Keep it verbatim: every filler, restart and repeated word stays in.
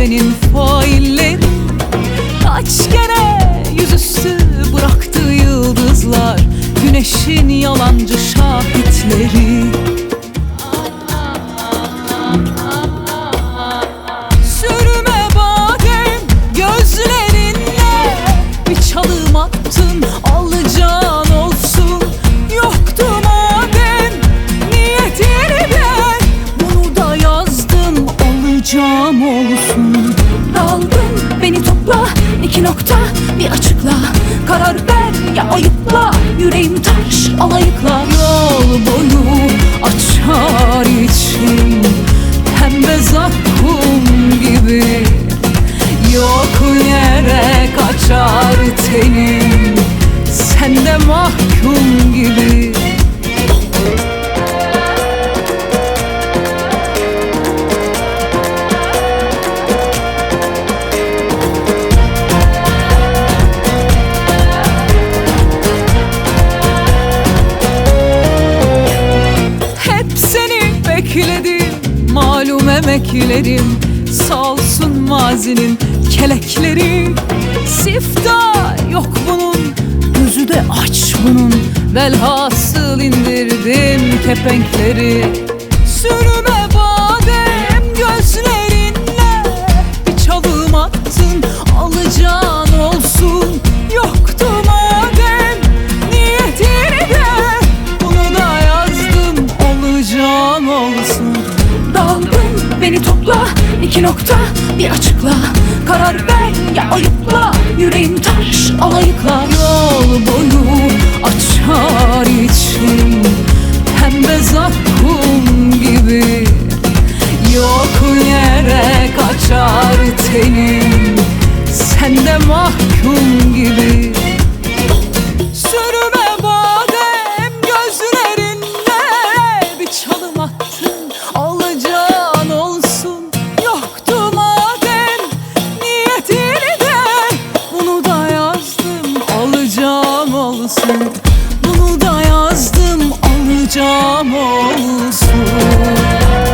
senin failleri. Kaç kere yüzüstü bıraktı yıldızlar, güneşin yalancı şahitleri. Sürme badem gözlerinle, bir çalım attın alacağın olsun. Yoktu madem niyetini ben, bunu da yazdım alacağım olsun. Daldın beni topla, iki nokta bir açıkla. Karar ver ya ayıpla, yüreğim taş alayıkla. Yol boyu açar içim pembe zakkum gibi. Yok yere kaçar tenim, sende mahkum gibi. Bekledim malum emeklerim, salsın mazinin kelekleri. Siftah yok bunun, gözü de aç bunun, velhasıl indirdim kepenkleri. Sürme badem gözlerinle, bir çalım attın alacağın olsun. Yoktu madem niyetini de, bunu da yazdım alacağım olsun. Daldın beni topla, iki nokta bir açıkla. Karar ver ya ayıpla, yüreğim taş alayıkla. Yol boyu açar içim pembe zakkum gibi. Yok yere kaçar tenim, sende mahkum gibi. Sürme badem gözlerinle, bir çalım attın alacağın olsun. Yoktu madem niyetini de, bunu da yazdım alacağım olsun. Bunu da yazdım alacağım olsun.